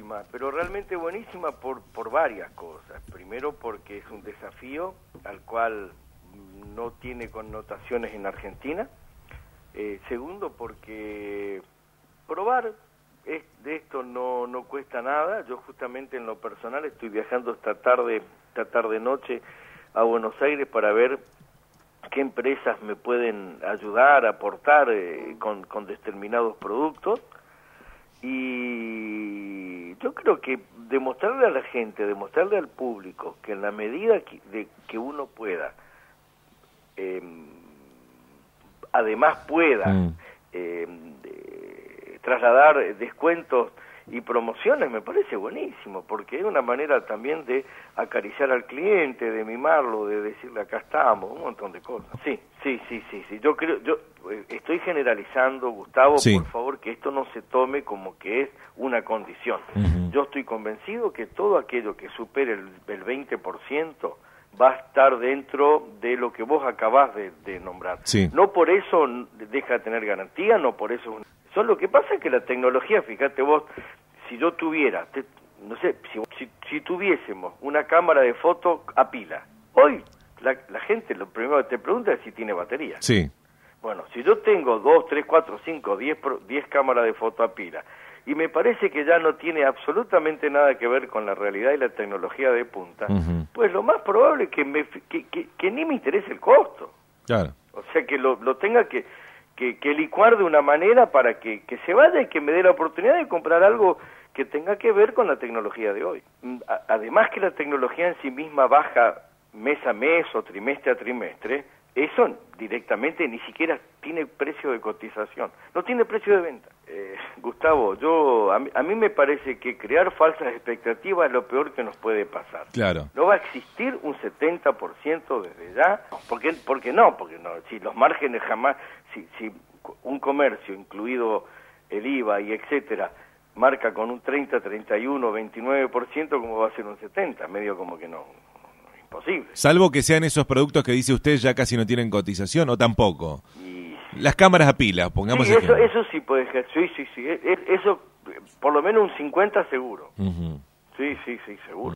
buenísima, pero realmente buenísima por varias cosas. Primero porque es un desafío al cual no tiene connotaciones en Argentina. Segundo porque probar de esto no cuesta nada. Yo justamente en lo personal estoy viajando esta tarde noche a Buenos Aires para ver qué empresas me pueden ayudar, aportar con determinados productos. Y yo creo que demostrarle a la gente, demostrarle al público que en la medida que uno pueda, además pueda trasladar descuentos y promociones, me parece buenísimo, porque es una manera también de acariciar al cliente, de mimarlo, de decirle acá estamos, un montón de cosas. Sí. Yo estoy generalizando, Gustavo, sí. Por favor, que esto no se tome como que es una condición. Yo estoy convencido que todo aquello que supere el 20% va a estar dentro de lo que vos acabás de nombrar. Sí. No por eso deja de tener garantía, no por eso... Lo que pasa es que la tecnología, fíjate vos, si yo tuviera, no sé, si tuviésemos una cámara de foto a pila, hoy la gente lo primero que te pregunta es si tiene batería. Sí. Bueno, si yo tengo 2, 3, 4, 5, 10 cámaras de foto a pila, y me parece que ya no tiene absolutamente nada que ver con la realidad y la tecnología de punta, pues lo más probable es que ni me interese el costo. Claro. O sea, que lo tenga que licuar de una manera para que se vaya y que me dé la oportunidad de comprar algo que tenga que ver con la tecnología de hoy. Además que la tecnología en sí misma baja mes a mes o trimestre a trimestre, eso directamente ni siquiera tiene precio de cotización, no tiene precio de venta. Gustavo, a mí me parece que crear falsas expectativas es lo peor que nos puede pasar. Claro. No va a existir un 70% desde ya, porque no, si los márgenes jamás, si un comercio, incluido el IVA y etcétera, marca con un 30, 31, 29%, ¿cómo va a ser un 70%? Medio como que no, imposible. Salvo que sean esos productos que dice usted ya casi no tienen cotización, o tampoco. Las cámaras a pila, pongamos sí, eso sí puede ser, sí, eso por lo menos un 50 seguro. Sí, seguro.